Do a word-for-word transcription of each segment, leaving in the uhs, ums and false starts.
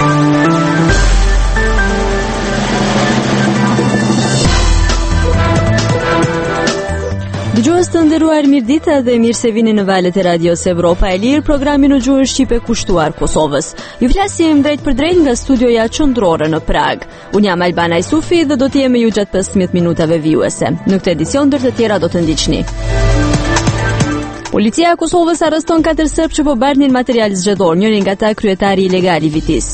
Dëgjues të nderuar, mirëditë dhe mirë se vini në valët e Radios Evropa e Lirë, programin në gjuhën shqipe kushtuar Kosovës. Ju flasim drejt për drejt nga studioja qendrore në Prag. Unë jam Albana Isufi dhe do të jem me ju gjatë pesëmbëdhjetë minutave vijuese. Në këtë edicion ndër të tjera do të ndiqni. Policia e Kosovës arreston katër serb që po bartnin material zgjedhor, njëri nga ta kryetari ilegal i Vitis.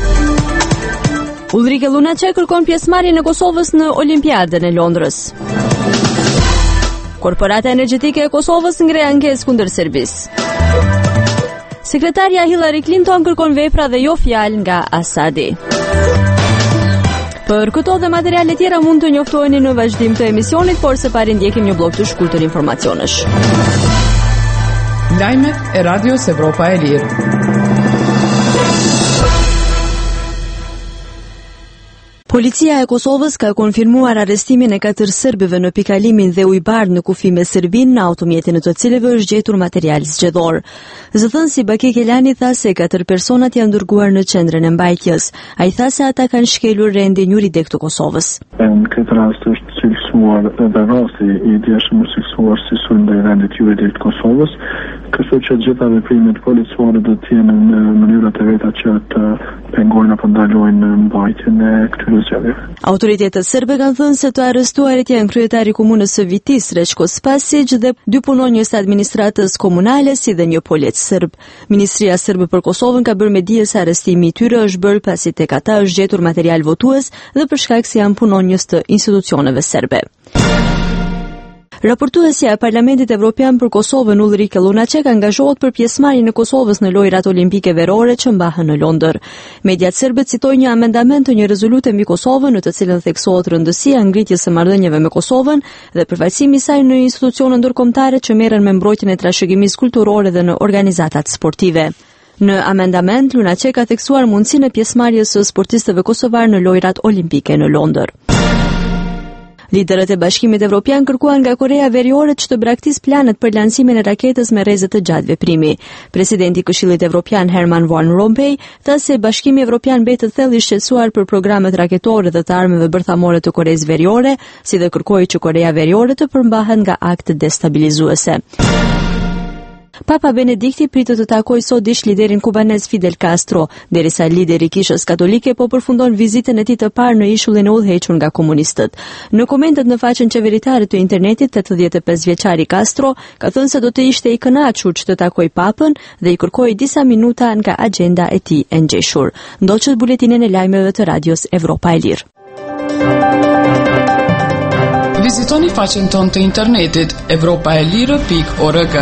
Ulrike Lunacek kërkon pjesëmarrjen e Kosovës në Olimpiadën e Londrës. Korporata Energjetike e Kosovës ngre ankesë kundër Serbisë. Sekretarja Hillary Clinton kërkon vepra dhe jo fjalë nga Asadi. Për këto dhe materiale tjera mund të njoftoheni në vazhdim të emisionit, por së pari ndjekim një blok të shkurtër informacionesh. Lajmet e Radios Evropa e Lirë. Policia e Kosovës ka konfirmuar arrestimin e katër serbëve në pikalimin dhe ujbardh në kufi me Serbinë në automjetin e të cilëve është gjetur material zgjedhor. Zëdhënësi Baki Kelani tha se katër personat janë dërguar në qendrën e mbajtjes. Ai tha se ata kanë shkelur rendi njëri dek të Kosovës. Në këtë rast është cilësuar dhe rasti i djeshëm është cilësuar si sulm ndaj rendit juridik të Kosovës, kështu që gjitha veprimet policore do të jenë në mënyrat e veta që të pengojnë apo ndalojnë mbajtjen e këtyre zgjedhjeve. Autoritetet serbe kanë thënë se të arrestuarit janë kryetari i komunës së Vitis, Reshko Spasić, dhe dy punonjës të administratës komunale si dhe një polic serb. Ministria serbe për Kosovën ka bërë me dije se arrestimi i tyre është bërë pasi tek ata është gjetur material votues dhe për shkak se janë punonjës të institucioneve serbe. Raportuesja e Parlamentit Evropian për Kosovën Ulrike Lunacek angazhohet për pjesëmarrjen e Kosovës në lojrat olimpike verore që mbahen në Londër. Mediat serbe citojnë një amendament të një rezolute mbi Kosovën në të cilën theksohet rëndësia e ngritjes së marrëdhënieve me Kosovën dhe përfaqësimi i saj në institucione ndërkombëtare që merren me mbrojtjen e trashëgimisë kulturore dhe në organizatat sportive. Në amendament, Lunacek ka theksuar mundësinë e pjesëmarrjes së sportistëve kosovar në lojrat olimpike në Londër. Liderët e Bashkimit Evropian kërkuan nga Korea Veriore që të braktisë planet për lancimin e raketës me rrezë të gjatë veprimi. Presidenti i Këshillit Evropian Herman Van Rompuy tha se Bashkimi Evropian mbetet thellë i shqetësuar për programet raketore dhe të armëve bërthamore të Koreas Veriore, si dhe kërkoi që Korea Veriore të përmbahet nga akte destabilizuese. Papa Benedikti pritet të takojë sot ish liderin kubanez Fidel Castro, derisa lideri i Kishës Katolike po përfundon vizitën e tij të parë në ishullin e udhëhequr nga komunistët. Në komentet në faqen qeveritare të internetit, tetëdhjetë e pesë vjeçari Castro ka thënë se do të ishte i kënaqur që të takojë papën dhe i kërkoi disa minuta nga agjenda e tij e ngjeshur. Ndoqët buletinën e lajmeve të Radios Evropa e Lirë. Vizitoni faqen tonë të internetit evropaelire pikë org.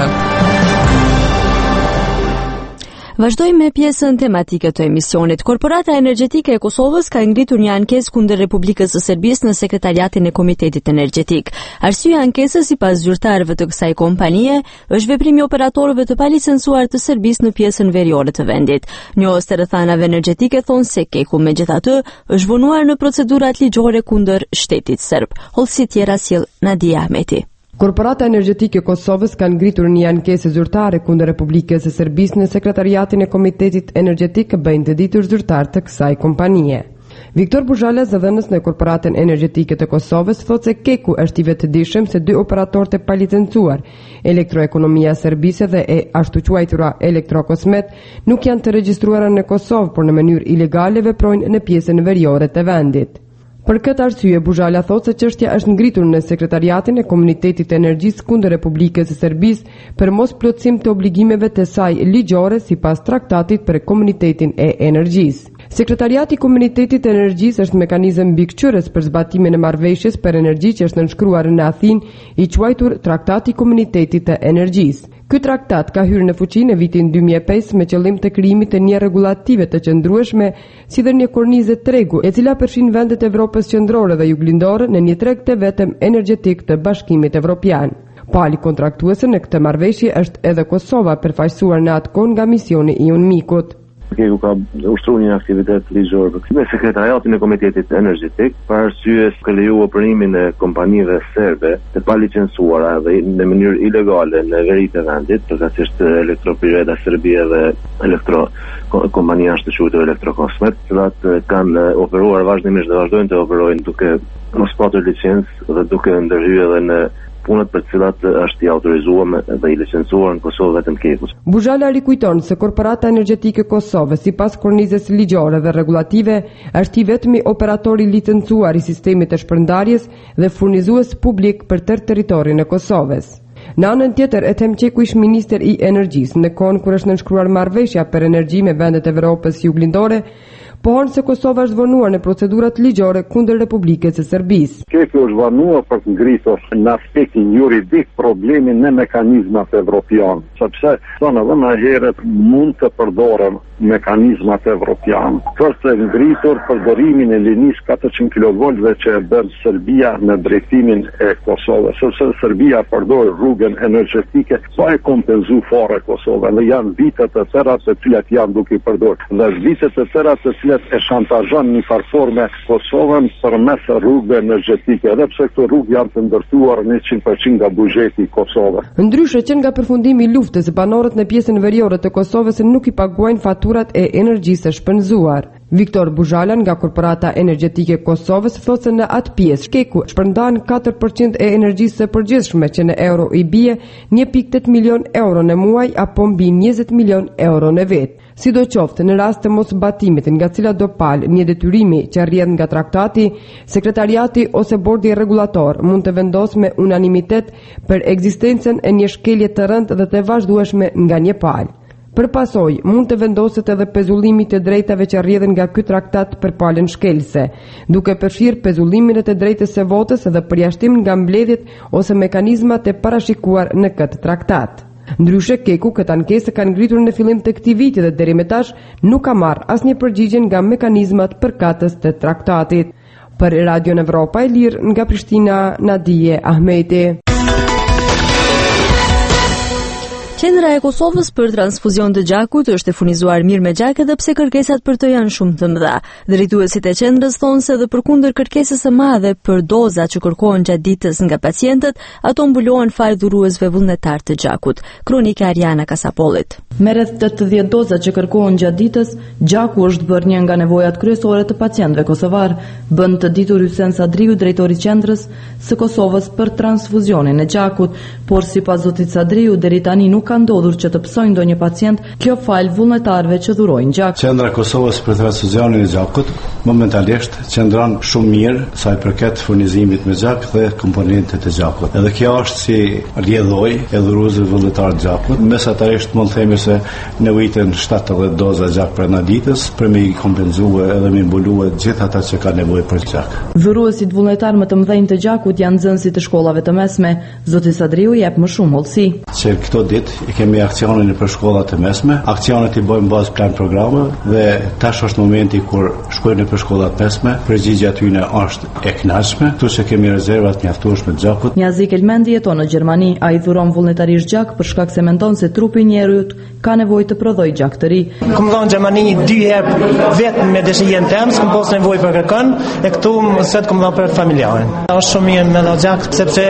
Vazhdojmë me pjesën tematike të emisionit. Korporata Energjetike e Kosovës ka ngritur një ankesë kundër Republikës së Serbisë në sekretariatin e Komitetit Energjetik. Arsyeja e ankesës sipas zyrtarëve të kësaj kompanie është veprimi i operatorëve të palicencuar të Serbisë në pjesën veriore të vendit. Njohës të rrethanave energjetike thonë se Keku megjithatë është vonuar në procedurat ligjore kundër shtetit serb. Hollësi tjera sjell Nadia Ahmeti. Korporata Energjetike e Kosovës ka ngritur një ankesë zyrtare kundër Republikës së Serbisë në sekretariatin e Komitetit Energjetik, bëjnë të ditur zyrtar të kësaj kompanie. Viktor Buzhala, zëdhënës në Korporatën Energjetike të Kosovës, thotë se Keku është i vetëdijshëm se dy operatorët e palicencuar, Elektroekonomia Serbise dhe e ashtu quajtura Elektrokosmet, nuk janë të regjistruara në Kosovë, por në mënyrë ilegale veprojnë në pjesën veriore të vendit. Për këtë arsye, Buzhala thotë se çështja është ngritur në sekretariatin e Komunitetit të Energjisë kundër Republikës së Serbisë për mos plotësim të obligimeve të saj ligjore sipas traktatit për Komunitetin e Energjisë. Sekretariati i Komunitetit të Energjisë është mekanizëm mbikëqyrës për zbatimin e marrëveshjes për energji që është nënshkruar në Athinë, i quajtur Traktati i Komunitetit të Energjisë. Ky traktat ka hyrë në fuqi në vitin dy mijë e pesë me qëllim të krijimit të një rregullative të qëndrueshme, si dhe një kornizë tregu, e cila përfshin vendet e Evropës qendrore dhe juglindore në një treg të vetëm energjetik të Bashkimit Evropian. Pali kontraktuese në këtë marrëveshje është edhe Kosova, përfaqësuar në atë kohë nga misioni i UNMIK-ut. Keku ka ushtruar një aktivitet ligjor me sekretariatin e Komitetit Energjetik për arsye se lejuar pranimin e kompanive serbe të palicencuara dhe në mënyrë ilegale në veri të vendit, përkatësisht Elektropireda Serbia dhe Elektro kompania është quajtur Elektrokosmet, të cilat kanë operuar vazhdimisht dhe vazhdojnë të operojnë duke mos patur licencë dhe duke ndërhyrë edhe në punët për cilat është i autorizuar dhe i licencuar në Kosovë vetëm Kekus. Buzhala rikujton se Korporata Energjetike e Kosovës, sipas kornizës ligjore dhe regulative, është i vetmi operator i licencuar i sistemit të shpërndarjes dhe furnizues publik për tërë territorin e Kosovës. Në anën tjetër, Ethem Qeku ish minister i energjisë në kohën kur është nënshkruar marrëveshja për energji me vendet e Evropës juglindore, pohon se Kosova është vonuar në procedurat ligjore kundër Republikës së Serbisë. Keku është vonuar për të ngritur në aspektin juridik problemin në mekanizmat evropian, sepse thonë edhe më herët mund të përdoren mekanizmat evropian për të ngritur përdorimin e linjës katërqind kilovoltëve që e bën Serbia në drejtimin e Kosovës, sepse Serbia përdor rrugën energjetike pa e kompenzu fare Kosovën, dhe janë vitet të tëra të cilat janë duke i përdorur. Dhe vitet të tëra të cilat e shantazhon një farforme Kosovën përmes rrugëve energjetike, edhe pse këto rrugë janë të ndërtuar në njëqind përqind nga buxheti i Kosovës. Ndryshe që nga përfundimi i luftës, banorët në pjesën veriore të Kosovës nuk i paguajnë faturat e energjisë së shpenzuar. Viktor Buzhala nga Korporata Energjetike e Kosovës thotë se në atë pjesë Keku shpërndan katër përqind e energjisë së përgjithshme që në euro i bie një pikë tetë milion euro në muaj apo mbi njëzet milion euro në vit. Sidoqoftë, në rast të mosbatimit nga cila do palë një detyrimi që rrjedh nga traktati, sekretariati ose bordi rregullator mund të vendosë me unanimitet për ekzistencën e një shkelje të rëndë dhe të vazhdueshme nga një palë. Për pasoj, mund të vendoset edhe pezullimit të drejtave që rrjedhin nga ky traktat për palën shkelëse, duke përfshirë pezullimin e të drejtës së votës dhe përjashtim nga mbledhjet ose mekanizmat e parashikuar në këtë traktat. Ndryshe, Keku këtë ankesë kanë ngritur në fillim të këtij viti dhe deri më tash nuk ka marrë asnjë përgjigje nga mekanizmat përkatës të traktatit. Për Radio Evropa e Lirë nga Prishtina, Nadije Ahmeti. Qendra e Kosovës për transfuzion të gjakut është e furnizuar mirë me gjak edhe pse kërkesat për të janë shumë të mëdha. Drejtuesit e qendrës thonë se edhe përkundër kërkesës së madhe për doza që kërkohen gjatë ditës nga pacientët, ato mbulohen fal dhuruesve vullnetar të gjakut. Kronika Ariana Kasapollit. Me rreth tetëdhjetë doza që kërkohen gjatë ditës, gjaku është bërë një nga nevojat kryesore të pacientëve kosovar, bën të ditur Hysen Sadriu, drejtori i qendrës së Kosovës për transfuzionin e gjakut, por sipas zotit Sadriu deri tani nuk ka ndodhur që të psojë ndonjë pacient kjo fal vullnetarëve që dhurojnë gjak. Qendra e Kosovës për transfuzionin e gjakut momentalisht qëndron shumë mirë sa i përket furnizimit me gjak dhe komponentet e gjakut. Edhe kjo është si rrjedhoj e dhuruesve vullnetar të gjakut. Mesatarisht mund të themi se nevojiten shtatëdhjetë doza gjak për ditës për me i kompenzuar edhe me mbuluar gjithë ata që kanë nevojë për gjak. Dhuruesit vullnetar më të mëdhenj të gjakut janë nxënësit të shkollave të mesme. Zoti Sadriu jep më shumë hollësi. Që këto ditë i kemi aksionin për shkollat e mesme. Aksionet i bëjmë bazë plan programe dhe tash është momenti kur shkojnë për shkollat mesme. Përgjigjja tyne është e kënaqshme, kështu që kemi rezervat mjaftueshme të gjakut. Njazik Elmendi jeton në Gjermani, ai dhuron vullnetarisht gjak për shkak se mendon se trupi i njerëzit ka nevojë të prodhoj gjak të ri. Kam dhënë Gjermani dy herë vetëm me dëshirën tëm, s'kam pas nevojë për kërkon, e këtu sot kam dhënë për familjarën. Është shumë mirë me gjak sepse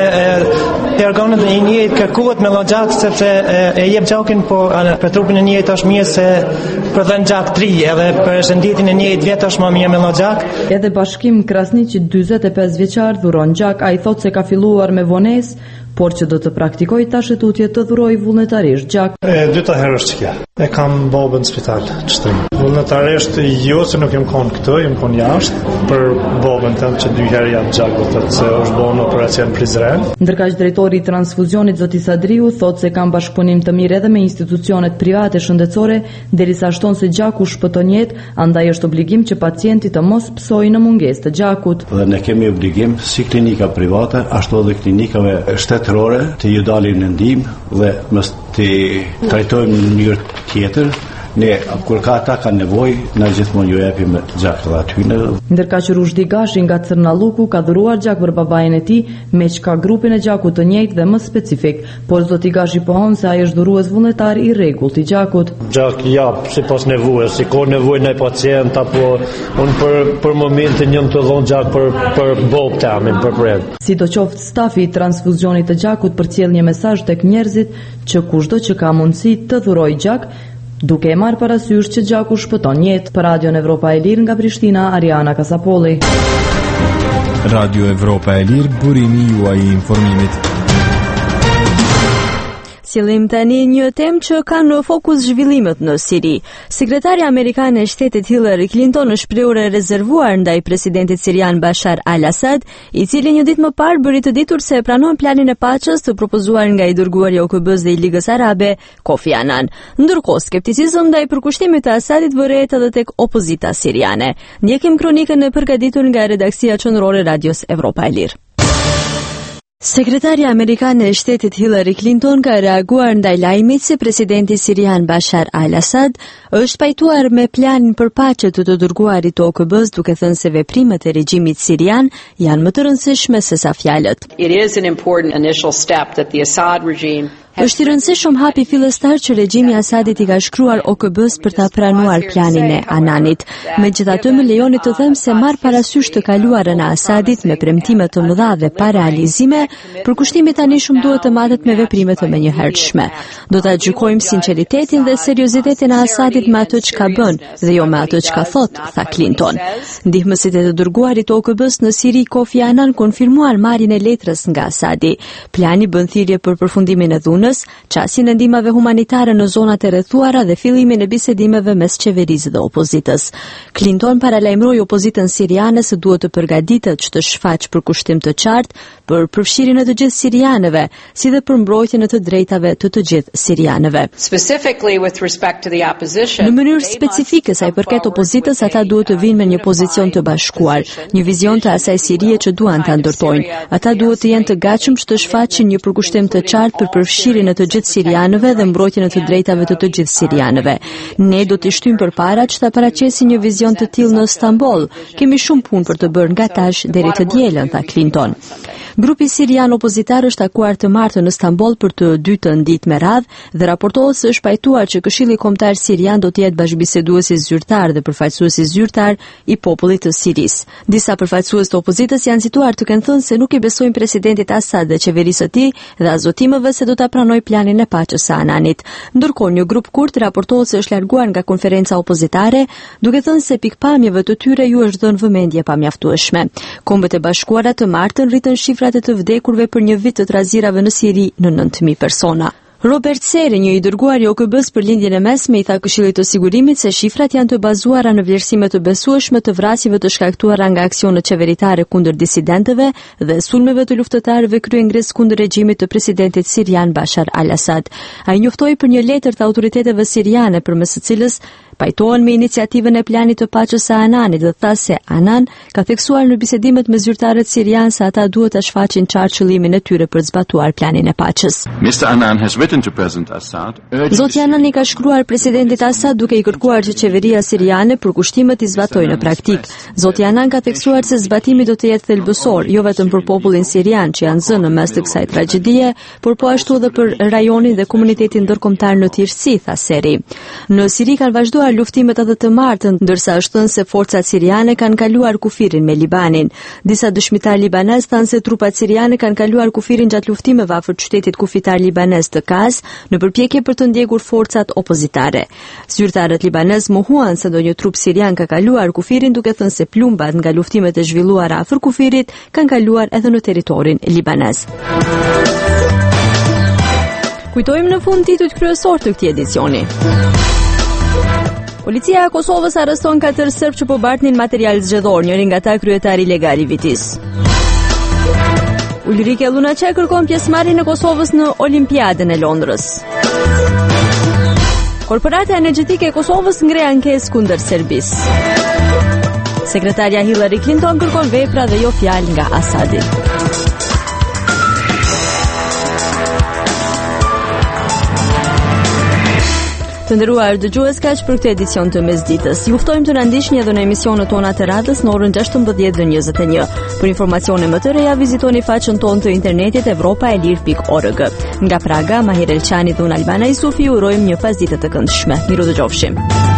e organet e njerit kërkohet me gjak sepse e jep gjakin, po për trupin e njerit është mirë se prodhon gjak të ri, edhe për shëndetin e njerit vetë është më mirë me gjak. Edhe Bashkim Krasniqi, dyzet e pesë vjeçar, dhuron gjak. Ai thotë se ka filluar me vonesë, por që do të praktikoj tash tutje të dhuroj vullnetarisht gjak. E dyta herë është kjo. E kam babën në spital, çtrim. Vullnetarisht jo se nuk jam kon këtu, jam kon jashtë për babën tëm që dy herë jam gjak, do të thotë se është bën operacion Prizren. Ndërkaq drejtori i transfuzionit zoti Sadriu thotë se kanë bashkëpunim të mirë edhe me institucionet private shëndetësore, derisa shton se gjaku shpëton jetë, andaj është obligim që pacienti të mos psojë në mungesë të gjakut. Dhe ne kemi obligim si klinika private, ashtu edhe klinikave shtetërore të ju dalin në ndihmë dhe mos të trajtojmë në mënyrë tjetër Ne kur ka ata kanë nevojë, na gjithmonë ju japim gjak edhe aty në. Ndërka që Rushdi Gashi nga Cërnalluku ka dhuruar gjak për babain e tij, me çka grupin e gjakut të njëjtë dhe më specifik, por zoti Gashi pohon se ai është dhurues vullnetar i rregullt i gjakut. Gjak jap sipas nevojës, si ka nevojë ndaj pacient apo un për për momentin jam të dhon gjak për për bobtamin për pret. Sidoqoftë, stafi i transfuzionit të gjakut përcjell një mesazh tek njerëzit që kushdo që ka mundësi të dhurojë gjak, duke e marrë parasysh që gjaku shpëton jetë. Për Radion Evropa e Lirë nga Prishtina, Ariana Kasapolli. Radio Evropa e Lirë, burimi juaj i informimit. Sillim tani një temë që ka në fokus zhvillimet në Siri. Sekretarja amerikane e shtetit Hillary Clinton është shprehur e rezervuar ndaj presidentit sirian Bashar al-Assad, i cili një ditë më parë bëri të ditur se pranon planin e paqes të propozuar nga i dërguari i O K B-s dhe i Ligës Arabe, Kofi Annan. Ndërkohë, skepticizëm ndaj përkushtimit të Asadit vërehet edhe tek opozita siriane. Ndjekim kronikën e përgatitur nga redaksia qendrore e Radios Evropa e Lirë. Sekretarja amerikane e shtetit Hillary Clinton ka reaguar ndaj lajmit se presidenti sirian Bashar al-Assad është pajtuar me planin për paqe të të dërguarit të O K B-s, duke thënë se veprimet e regjimit sirian janë më të rëndësishme se sa fjalët. It is an important initial step that the Assad regime Është i rëndësishëm hapi fillestar që regjimi Asadit i ka shkruar O K B-s për ta pranuar planin e Ananit. Megjithatë, më lejoni të them se marr parasysh të kaluarën e Asadit me premtime të mëdha dhe pa realizime, përkushtimi tani shumë duhet të matet me veprime të menjëhershme. Do ta gjykojmë sinqeritetin dhe seriozitetin e Asadit me atë çka bën dhe jo me atë çka thot, tha Clinton. Ndihmësit e të dërguarit të O K B-s në Siri, Kofi Annan, konfirmuar marrjen e letrës nga Asadi. Plani bën thirrje për përfundimin e dhunës, qasin e ndihmave humanitare në zonat e rrethuara dhe fillimin e bisedimeve mes qeverisë dhe opozitës. Clinton paralajmëroi opozitën siriane se duhet të përgatitet që të shfaqë përkushtim të qartë për përfshirjen e të gjithë sirianëve, si dhe për mbrojtjen e të drejtave të të gjithë sirianëve. Specifically with respect to the opposition. Në mënyrë specifike sa i përket opozitës, ata duhet të vinë me një pozicion të bashkuar, një vizion të asaj Sirie që duan ta ndërtojnë. Ata duhet të jenë të gatshëm që të shfaqin një përkushtim të qartë për përfshirjen e të gjithë sirianëve dhe mbrojtjen e të drejtave të të gjithë sirianëve. Ne do të shtyjmë përpara që ta paraqesim një vizion të tillë në Istanbul. Kemi shumë punë për të bërë nga tash deri të dielën, tha Clinton. Grupi sirian opozitar është takuar të martën në Istanbul për të dytën ditë me radhë dhe raportohet se është pajtuar që Këshilli Kombëtar Sirian do të jetë bashkëbiseduesi zyrtar dhe përfaqësuesi zyrtar i popullit të Sirisë. Disa përfaqësues të opozitës janë cituar të kenë thënë se nuk i besojnë presidentit Assad dhe qeverisë së tij dhe azotimeve se do ta pranojë planin e paqes së Ananit. Ndërkohë, një grup kurd raportohet se është larguar nga konferenca opozitare, duke thënë se pikpamjeve të tyre ju është dhënë vëmendje pamjaftueshme. Kombët e Bashkuara të martën rritën shifrat e të vdekurve për një vit të trazirave në Siri në nëntë mijë persona. Robert Seri, një i dërguar i O K B-s për lindjen e mesme, i tha Këshillit të Sigurimit se shifrat janë të bazuara në vlerësime të besueshme të vrasjeve të shkaktuara nga aksionet qeveritare kundër disidentëve dhe sulmeve të luftëtarëve kryengres kundër regjimit të presidentit sirian Bashar al-Assad. Ai njoftoi për një letër të autoriteteve siriane përmes së cilës pajtohen me iniciativën e planit të paqes së Ananit dhe tha se Anan ka theksuar në bisedimet me zyrtarët sirian se ata duhet ta shfaqin qartë qëllimin e tyre për të zbatuar planin e paqes. Mister Annan has written to President Assad. Zoti Annan i ka shkruar presidentit Assad duke i kërkuar që qeveria siriane përkushtimet i zbatojë në praktik. Zoti Annan ka theksuar se zbatimi do të jetë thelbësor jo vetëm për popullin sirian që janë zënë në mes të kësaj tragjedie, por po ashtu edhe për rajonin dhe komunitetin ndërkombëtar në tërësi, tha Seri. Në Siri kanë vazhduar luftimet edhe të martën, ndërsa është thënë se forcat siriane kanë kaluar kufirin me Libanin. Disa dëshmitar libanez thanë se trupat siriane kanë kaluar kufirin gjatë luftimeve afër qytetit kufitar libanez të Kaz, në përpjekje për të ndjekur forcat opozitare. Zyrtarët libanez mohuan se ndonjë trup sirian ka kaluar kufirin, duke thënë se plumbat nga luftimet e zhvilluara afër kufirit kanë kaluar edhe në territorin libanez. Kujtojmë në fund titujt kryesor të këtij edicioni. Policia e Kosovës arreston katër serb që po bartnin material zgjedhor, njëri nga ata kryetari ilegal i Vitis. Ulrike Lunacek kërkon pjesëmarrjen e Kosovës në Olimpiadën e Londrës. Korporata Energjetike e Kosovës ngre ankesë kundër Serbisë. Sekretarja Hillary Clinton kërkon vepra dhe jo fjalë nga Asadi. Të Të nderuar dëgjues, kaq për këtë edicion të mesditës. Ju ftojmë të na ndiqni edhe në emisionet tona të radhës në orën gjashtëmbëdhjetë dhe njëzet e një. Për informacione më të reja vizitoni faqen tonë të internetit europa e lir pikë org. Nga Praga, Mahir Elçani dhe unë Albana Isufi ju urojmë një pasditë të këndshme. Miru dëgjofshim.